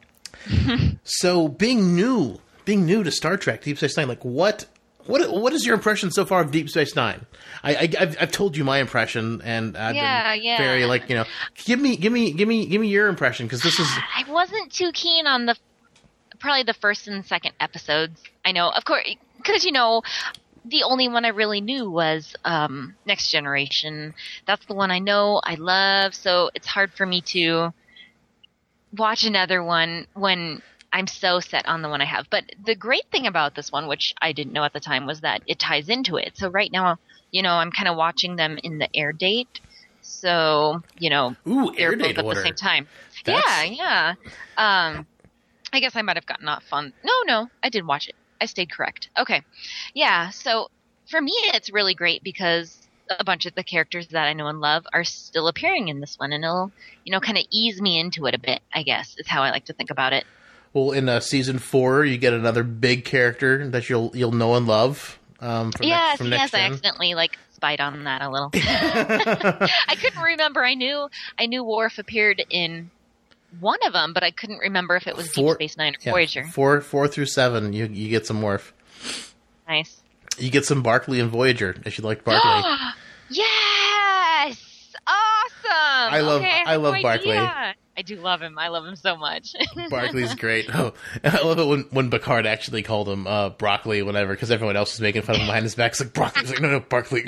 So being new to Star Trek, Deep Space Nine, like what is your impression so far of Deep Space Nine? I've told you my impression, and I've been very like, you know, give me your impression, because this is. I wasn't too keen on probably the first and second episodes. I know, of course, because, you know, the only one I really knew was Next Generation. That's the one I know, I love, so it's hard for me to watch another one when I'm so set on the one I have. But the great thing about this one, which I didn't know at the time, was that it ties into it. So right now, you know, I'm kind of watching them in the air date. So, you know, air date both order at the same time. That's... Yeah. I guess I might have gotten off on. No, I did watch it. I stayed correct. Okay. Yeah. So for me, it's really great because a bunch of the characters that I know and love are still appearing in this one, and it'll, you know, kind of ease me into it a bit, I guess, is how I like to think about it. Well, in season 4, you get another big character that you'll know and love. From Yes, Next I Gen. accidentally spied on that a little. I couldn't remember. I knew Worf appeared in one of them, but I couldn't remember if it was Deep Space Nine or Voyager. 4 through 7, you get some Worf. Nice. You get some Barclay in Voyager, if you like Barclay. Yes! Awesome! I love Barclay. I do love him. I love him so much. Barclay's great. Oh, I love it when Picard actually called him Broccoli whenever, because everyone else was making fun of him behind his back. It's like, Broccoli. He's like, no, Barclay.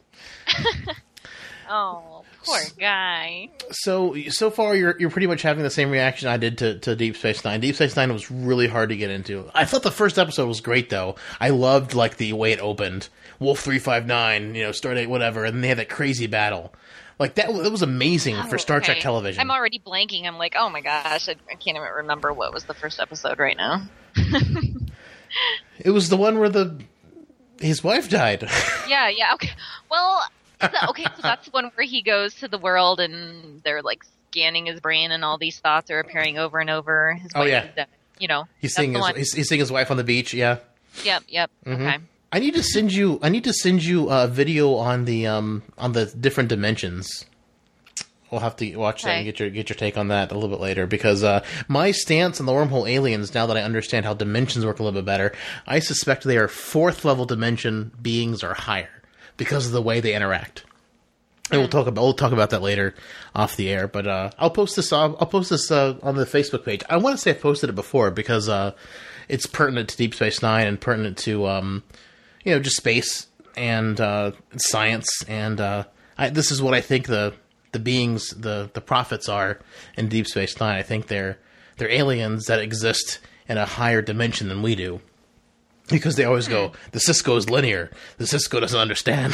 Oh, poor guy. So far, you're pretty much having the same reaction I did to Deep Space Nine. Deep Space Nine was really hard to get into. I thought the first episode was great, though. I loved like the way it opened. Wolf 359, you know, Stardate, whatever, and then they had that crazy battle. Like, that was amazing for Star Trek television. I'm already blanking. I'm like, oh my gosh, I can't even remember what was the first episode right now. It was the one where his wife died. Yeah, okay. Well, so that's the one where he goes to the world and they're, like, scanning his brain and all these thoughts are appearing over and over. His wife is dead. You know, he's seeing his wife on the beach, yeah. Yep, Mm-hmm. Okay. I need to send you a video on the different dimensions. We'll have to watch that and get your take on that a little bit later, because my stance on the wormhole aliens, now that I understand how dimensions work a little bit better, I suspect they are 4th level dimension beings or higher because of the way they interact. And we'll talk about that later off the air. But I'll post this on the Facebook page. I want to say I posted it before because it's pertinent to Deep Space Nine and pertinent to just space and science, and this is what I think the beings, the prophets are in Deep Space Nine. I think they're aliens that exist in a higher dimension than we do, because they always go, the Cisco is linear. The Cisco doesn't understand,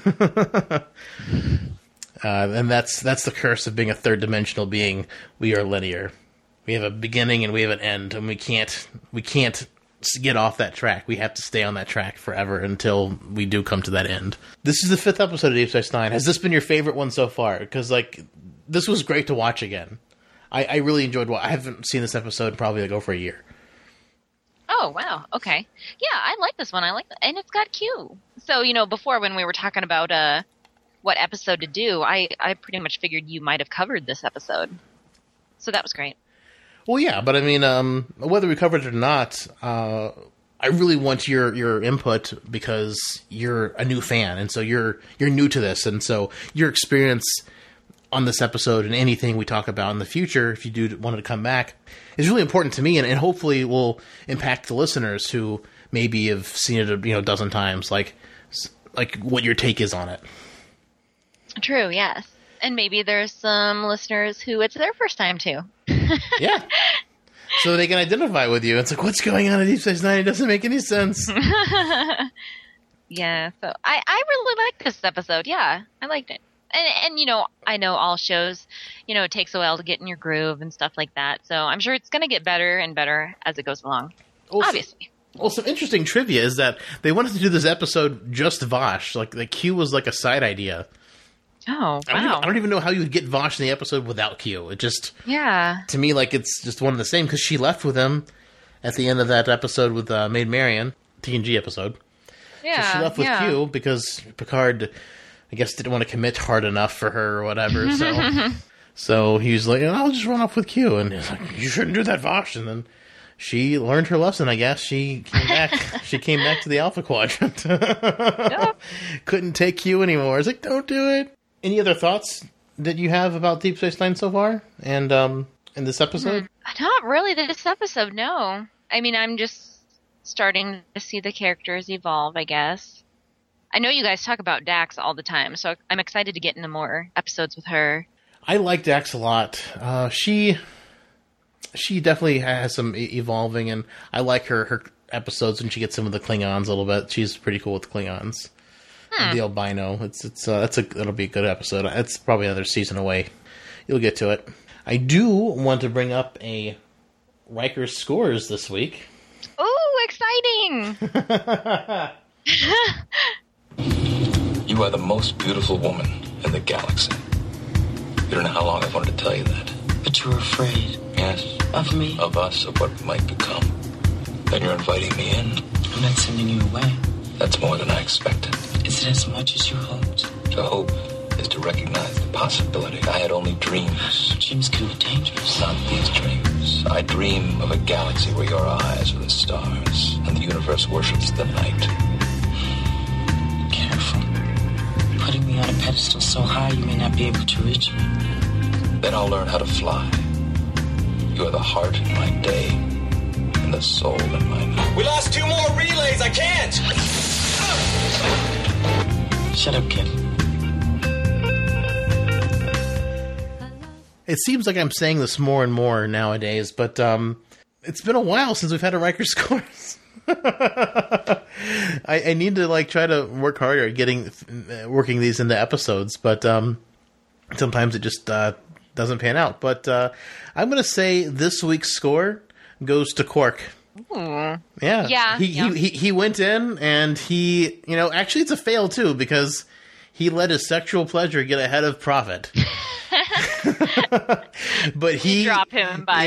and that's the curse of being a third dimensional being. We are linear. We have a beginning and we have an end, and we can't get off that track. We have to stay on that track forever until we do come to that end. This is the 5th episode of Deep Space Nine. Has this been your favorite one so far? Because, this was great to watch again. I really enjoyed I haven't seen this episode probably over a year. Oh, wow. Okay. Yeah, I like this one. And it's got Q. So, before when we were talking about what episode to do, I pretty much figured you might have covered this episode. So that was great. Well, yeah, but I mean, whether we covered it or not, I really want your input, because you're a new fan, and so you're new to this, and so your experience on this episode and anything we talk about in the future, if you do want to come back, is really important to me, and hopefully will impact the listeners who maybe have seen it a dozen times, like what your take is on it. True, yes. And maybe there's some listeners who it's their first time too. Yeah. So they can identify with you. It's like, what's going on in Deep Space Nine? It doesn't make any sense. Yeah. So I really liked this episode. Yeah, I liked it. And I know all shows, it takes a while to get in your groove and stuff like that. So I'm sure it's going to get better and better as it goes along. Obviously. Well, some interesting trivia is that they wanted to do this episode just Vosh. Like, the Q was like a side idea. Oh, wow. I don't even know how you would get Vosh in the episode without Q. It just, to me, it's just one of the same, because she left with him at the end of that episode with Maid Marian, TNG episode. Yeah. So she left with Q because Picard, I guess, didn't want to commit hard enough for her or whatever. So he was like, I'll just run off with Q. And he's like, you shouldn't do that, Vosh. And then she learned her lesson, I guess. She came back. She came back to the Alpha Quadrant. Couldn't take Q anymore. I was like, don't do it. Any other thoughts that you have about Deep Space Nine so far? And in this episode? Not really this episode, no. I mean, I'm just starting to see the characters evolve, I guess. I know you guys talk about Dax all the time, so I'm excited to get into more episodes with her. I like Dax a lot. She definitely has some evolving, and I like her episodes when she gets some of the Klingons a little bit. She's pretty cool with the Klingons. The albino. It'll be a good episode. It's probably another season away. You'll get to it. I do want to bring up a Riker scores this week. Ooh, exciting! You are the most beautiful woman in the galaxy. You don't know how long I've wanted to tell you that. But you're afraid. Yes. Of me? Of us, of what we might become. Then you're inviting me in. I'm not sending you away. That's more than I expected. Is it as much as you hoped? To hope is to recognize the possibility. I had only dreams. Dreams can be dangerous. Not these dreams. I dream of a galaxy where your eyes are the stars and the universe worships the night. Careful. Putting me on a pedestal so high you may not be able to reach me. Then I'll learn how to fly. You are the heart in my day and the soul in my night. We lost 2 more relays. I can't. Shut up, kid. It seems like I'm saying this more and more nowadays, but it's been a while since we've had a Riker scores. I need to try to work harder at working these into episodes, but sometimes it just doesn't pan out. But I'm going to say this week's score goes to Quark. Ooh. Yeah. He went in and he, actually it's a fail too, because he let his sexual pleasure get ahead of profit. But he dropped him by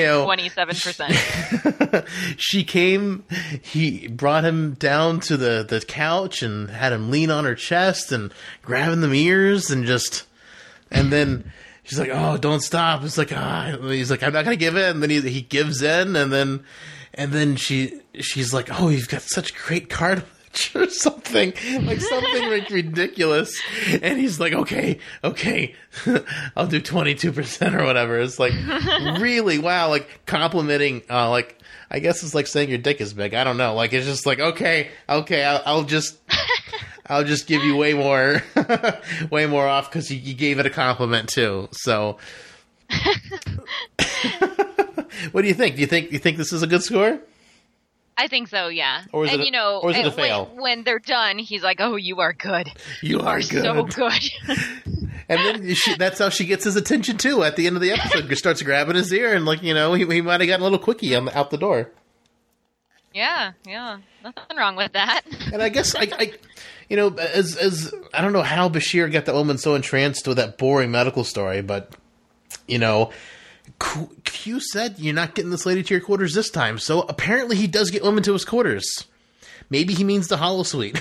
27%. He brought him down to the couch and had him lean on her chest and grabbing the ears and then she's like, oh, don't stop. It's like, he's like, I'm not going to give in. And then he gives in and then she's like, oh, you've got such great cartilage or something ridiculous. And he's like, okay, I'll do 22% or whatever. It's like, really, wow, complimenting, I guess it's like saying your dick is big. I don't know. It's just like, okay, I'll just give you way more off because you gave it a compliment too. So, what do you think? Do you think this is a good score? I think so, yeah. Or is it a fail? When they're done, he's like, "Oh, you are good. You are good. So good." And then that's how she gets his attention too. At the end of the episode, she starts grabbing his ear, and he might have gotten a little quickie out the door. Yeah, nothing wrong with that. And I guess as I don't know how Bashir got that woman so entranced with that boring medical story, but Q said you're not getting this lady to your quarters this time, so apparently he does get women to his quarters. Maybe he means the holosuite.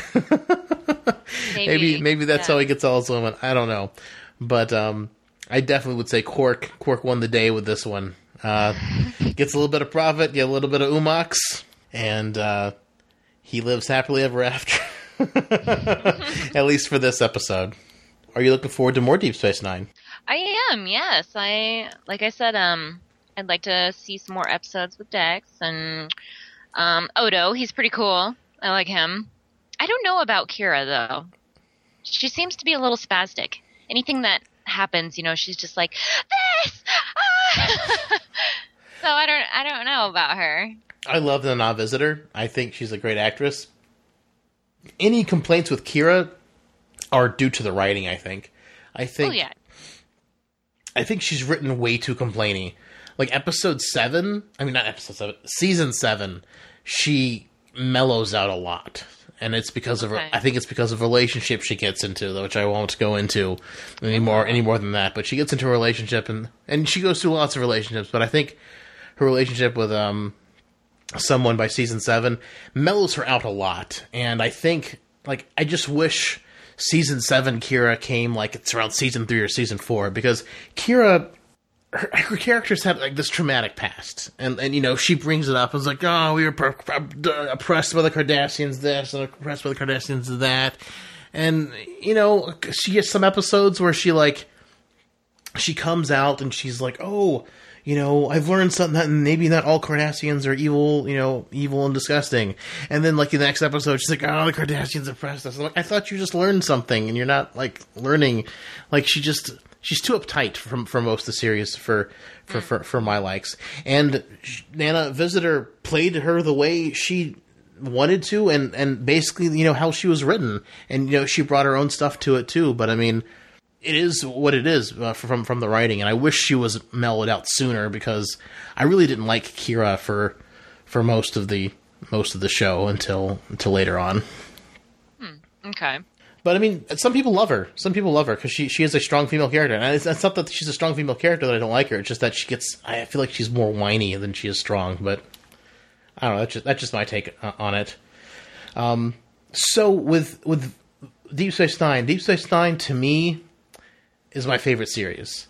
maybe that's how he gets all his women. I don't know, but I definitely would say Quark won the day with this one. Gets a little bit of profit, get a little bit of umox, and he lives happily ever after. At least for this episode. Are you looking forward to more Deep Space Nine? I am, yes. Like I said, I'd like to see some more episodes with Dex and Odo. He's pretty cool. I like him. I don't know about Kira though. She seems to be a little spastic. Anything that happens, she's just like this. So I don't know about her. I love the Na'vi Visitor. I think she's a great actress. Any complaints with Kira are due to the writing, I think. Oh, yeah. I think she's written way too complainy. Season 7, she mellows out a lot. And it's because of I think it's because of relationships she gets into, which I won't go into any more than that. But she gets into a relationship and she goes through lots of relationships. But I think her relationship with someone by season 7 mellows her out a lot. And I think I just wish season 7 Kira came it's around season 3 or season 4, because Kira her characters have like this traumatic past, and she brings it up. It's like, oh, we were oppressed by the Cardassians this and oppressed by the Cardassians that, and she gets some episodes where she comes out and she's like, oh, I've learned something that maybe not all Cardassians are evil, evil and disgusting. And then, in the next episode, she's like, oh, the Cardassians oppressed us. I'm like, I thought you just learned something, and you're not, learning. She's too uptight for most of the series for my likes. And Nana Visitor played her the way she wanted to, and basically, how she was written. And, she brought her own stuff to it, too. But, I mean, it is what it is from the writing, and I wish she was mellowed out sooner, because I really didn't like Kira for most of the show until later on. Okay. But I mean, some people love her. Some people love her because she is a strong female character, and it's not that she's a strong female character that I don't like her. It's just that I feel like she's more whiny than she is strong. But I don't know. That's just my take on it. So with Deep Space Nine to me is my favorite series.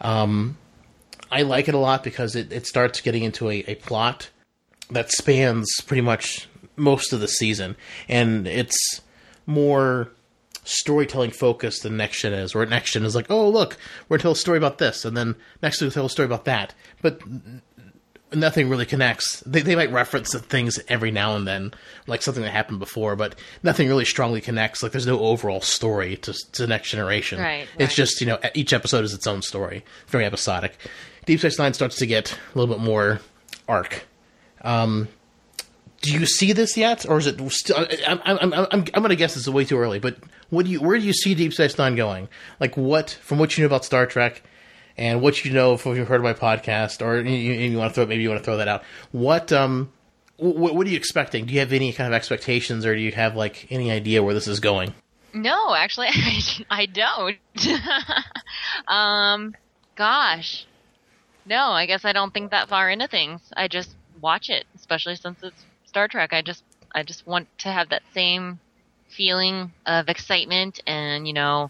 I like it a lot because it starts getting into a plot that spans pretty much most of the season, and it's more storytelling focused than Next Gen is, where Next Gen is like, oh, look, we're going to tell a story about this, and then next week we'll tell a story about that. But nothing really connects. They might reference things every now and then, like something that happened before, but nothing really strongly connects. Like, there's no overall story to Next Generation. Right. It's just, each episode is its own story. Very episodic. Deep Space Nine starts to get a little bit more arc. Do you see this yet, or is it still? I'm going to guess it's way too early. But where do you see Deep Space Nine going? Like, from what you know about Star Trek, and what you know from what you've heard of my podcast, or you want to throw that out. What are you expecting? Do you have any kind of expectations, or do you have any idea where this is going? No, actually, I don't. Gosh, no, I guess I don't think that far into things. I just watch it, especially since it's Star Trek. I just want to have that same feeling of excitement, and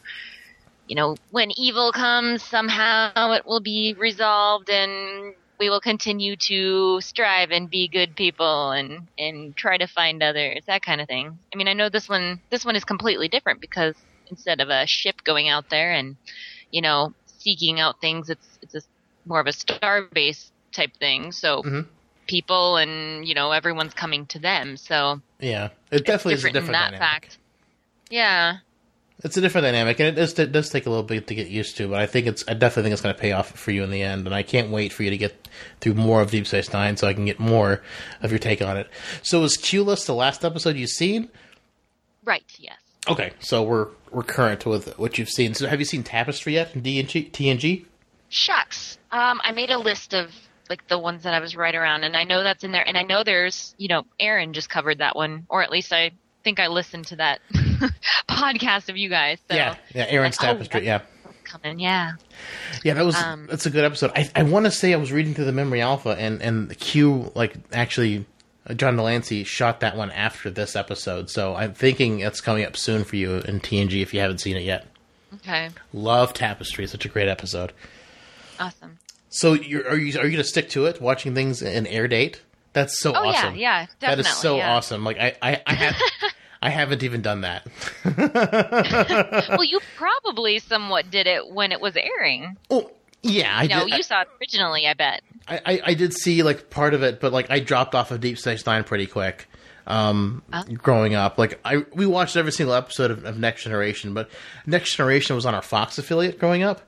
when evil comes, somehow it will be resolved, and we will continue to strive and be good people, and try to find others, that kind of thing. I mean, I know this one is completely different, because instead of a ship going out there and seeking out things, it's more of a star-based type thing. So. Mm-hmm. People and everyone's coming to them, so yeah, it definitely is a different dynamic. Fact. Yeah, it's a different dynamic, and it does take a little bit to get used to. But I definitely think it's going to pay off for you in the end, and I can't wait for you to get through more of Deep Space Nine so I can get more of your take on it. So is Q-Less the last episode you've seen? Right. Yes. Okay, so we're current with what you've seen. So have you seen Tapestry yet in TNG? Shucks. I made a list of the ones that I was right around, and I know that's in there, and I know there's, Aaron just covered that one, or at least I think I listened to that podcast of you guys. So. Yeah, Aaron's Tapestry, yeah. Coming, yeah. Yeah, that's a good episode. I want to say I was reading through the Memory Alpha, and the Q, actually, John Delancey shot that one after this episode, so I'm thinking it's coming up soon for you in TNG if you haven't seen it yet. Okay. Love Tapestry, such a great episode. Awesome. So are you going to stick to it, watching things in air date? That's so awesome. Yeah, definitely. That is so awesome. I haven't even done that. Well, you probably somewhat did it when it was airing. Oh, yeah, I did. You saw it originally, I bet. I did see part of it, but I dropped off of Deep Space Nine pretty quick. Growing up, we watched every single episode of Next Generation, but Next Generation was on our Fox affiliate growing up.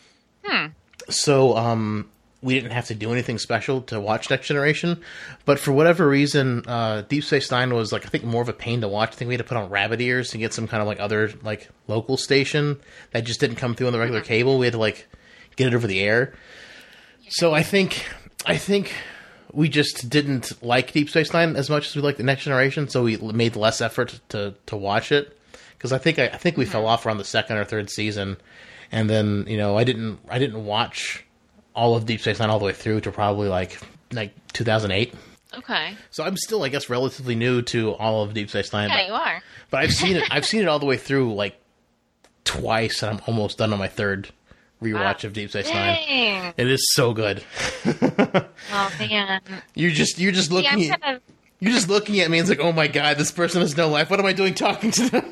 So, we didn't have to do anything special to watch Next Generation, but for whatever reason, Deep Space Nine was, I think, more of a pain to watch. I think we had to put on rabbit ears to get some kind of, other, local station that just didn't come through on the regular cable. We had to, get it over the air. So I think we just didn't like Deep Space Nine as much as we liked the Next Generation, so we made less effort to watch it. Because I think we fell off around the second or third season. And then, I didn't watch all of Deep Space Nine all the way through to probably 2008. Okay. So I'm still, I guess, relatively new to all of Deep Space Nine. Yeah, you are. But I've seen it all the way through twice, and I'm almost done on my third rewatch of Deep Space Nine. Dang. It is so good. Oh man. You're just looking Yeah, at you're just looking at me and it's like, oh my god, this person has no life. What am I doing talking to them?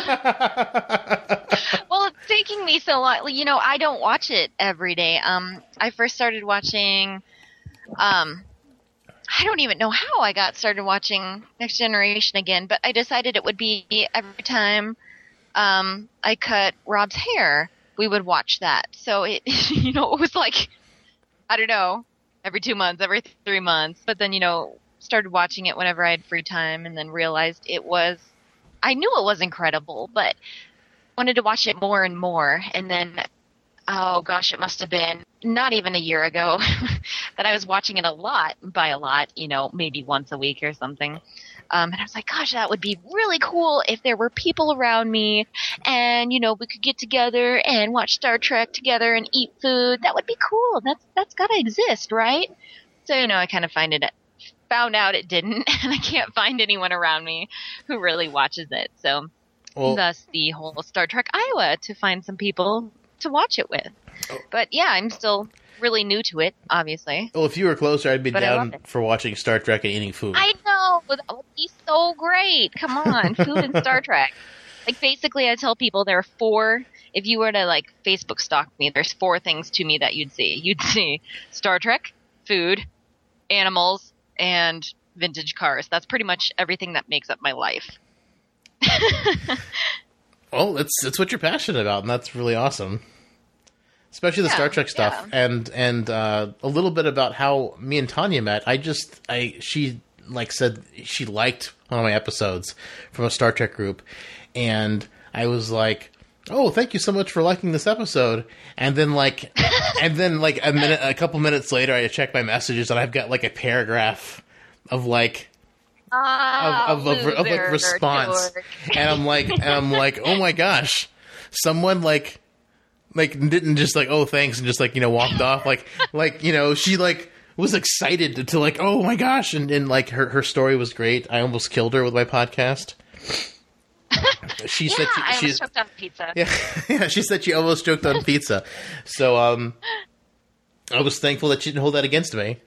Well, it's taking me so long. You know, I don't watch it every day. I first started watching. I don't even know how I got started watching Next Generation again, but I decided it would be every time I cut Rob's hair, we would watch that. So it, you know, it was like, I don't know, every 2 months, every 3 months. But then, you know, started watching it whenever I had free time, and then realized I knew it was incredible, but wanted to watch it more and more. And then, oh gosh, it must have been not even a year ago that I was watching it a lot, by a lot, you know, maybe once a week or something. And I was like, gosh, that would be really cool if there were people around me and, you know, we could get together and watch Star Trek together and eat food. That would be cool. That's got to exist, right? So, you know, I kind of found out it didn't, and I can't find anyone around me who really watches it. So thus the whole Star Trek Iowa, to find some people to watch it with. But yeah, I'm still really new to it, obviously. Well, if you were closer, I'd be But I down love it. for watching Star Trek and eating food. I know, that would be so great. Come on, food and Star Trek. Like, basically, I tell people there are 4, if you were to, like, Facebook stalk me, there's 4 things to me that you'd see. You'd see Star Trek, food, animals, and vintage cars. That's pretty much everything that makes up my life. Well, it's what you're passionate about, and that's really awesome. Especially the Star Trek stuff, and a little bit about how me and Tanya met. She like said she liked one of my episodes from a Star Trek group, and I was like, "Oh, thank you so much for liking this episode." And then a couple minutes later, I check my messages, and I've got like a paragraph of like. Of like response, and I'm like, oh my gosh, someone like didn't just like, oh thanks, and just like, you know, walked off, like you know, she like was excited to like, oh my gosh, and like her story was great. I almost killed her with my podcast. She said I almost choked on pizza. Yeah, she said she almost choked on pizza. So I was thankful that she didn't hold that against me.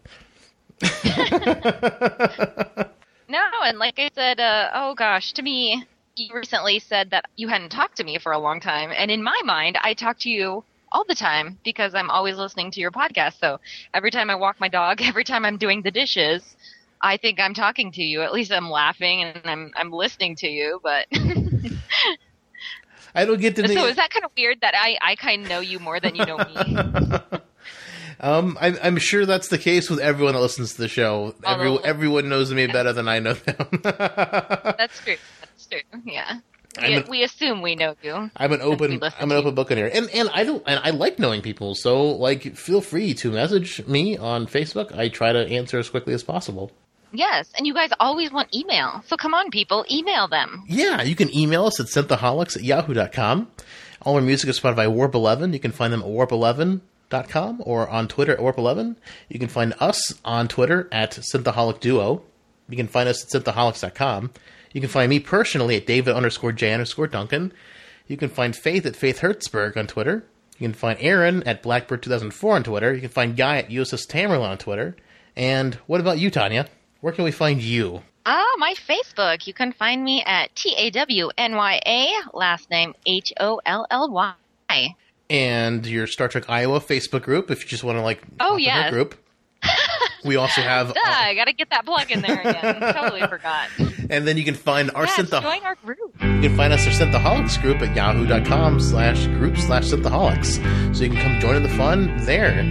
No, and like I said, oh gosh, to me, you recently said that you hadn't talked to me for a long time. And in my mind, I talk to you all the time because I'm always listening to your podcast. So every time I walk my dog, every time I'm doing the dishes, I think I'm talking to you. At least I'm laughing and I'm listening to you. But I don't get to. So is that kind of weird that I kind of know you more than you know me? I'm sure that's the case with everyone that listens to the show. Everyone knows me better than I know them. That's true. Yeah. We assume we know you. I'm an open book in here, and I like knowing people. So like, feel free to message me on Facebook. I try to answer as quickly as possible. Yes, and you guys always want email. So come on, people, email them. Yeah, you can email us at synthaholics@yahoo.com. All our music is provided by Warp 11. You can find them at warp11.com or on Twitter at Warp11. You can find us on Twitter at SynthaholicsDuo. You can find us at synthaholics.com. You can find me personally at David_J_Duncan. You can find Faith at Faith Hertzberg on Twitter. You can find Aaron at Blackbird2004 on Twitter. You can find Guy at USS Tamerlan on Twitter. And what about you, Tanya? Where can we find you? My Facebook. You can find me at TAWNYA, last name HOLLY. And your Star Trek Iowa Facebook group, if you just want to like yes. group. We also have I gotta get that plug in there again. Totally forgot. And then you can find our join our group. You can find us our Synthaholics group at yahoo.com/group/Synthaholics. So you can come join in the fun there.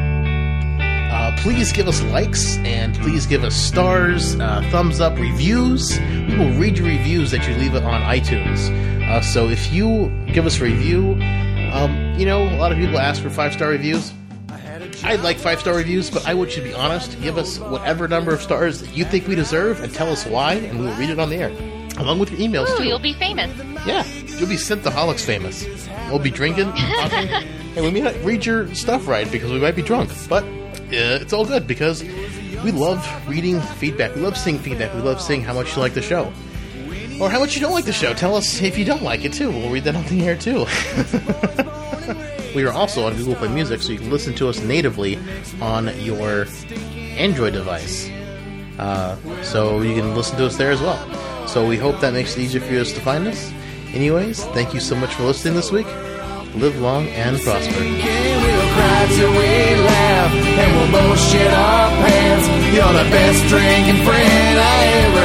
Please give us likes and please give us stars, thumbs up, reviews. We will read your reviews that you leave it on iTunes. So if you give us a review, you know, a lot of people ask for 5-star reviews. I'd like 5-star reviews, but I want you to be honest. Give us whatever number of stars that you think we deserve and tell us why, and we will read it on the air. Along with your emails, too. You'll be famous. Yeah, you'll be Synthaholics famous. We'll be drinking, talking, and we may not read your stuff right because we might be drunk. But it's all good because we love reading feedback. We love seeing feedback. We love seeing how much you like the show. Or how much you don't like the show. Tell us if you don't like it, too. We'll read that on the air, too. We are also on Google Play Music, so you can listen to us natively on your Android device. So you can listen to us there as well. So we hope that makes it easier for you to find us. Anyways, thank you so much for listening this week. Live long and prosper. We'll cry till we laugh, and we'll both shit our pants. You're the best drinking friend I ever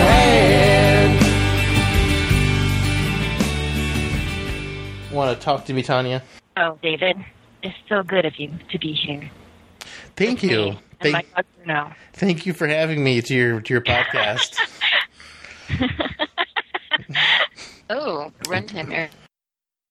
had. Want to talk to me, Tanya? Oh, David, it's so good of you to be here. Thank you. And my dogs now. Thank you for having me to your podcast. Oh, runtime error.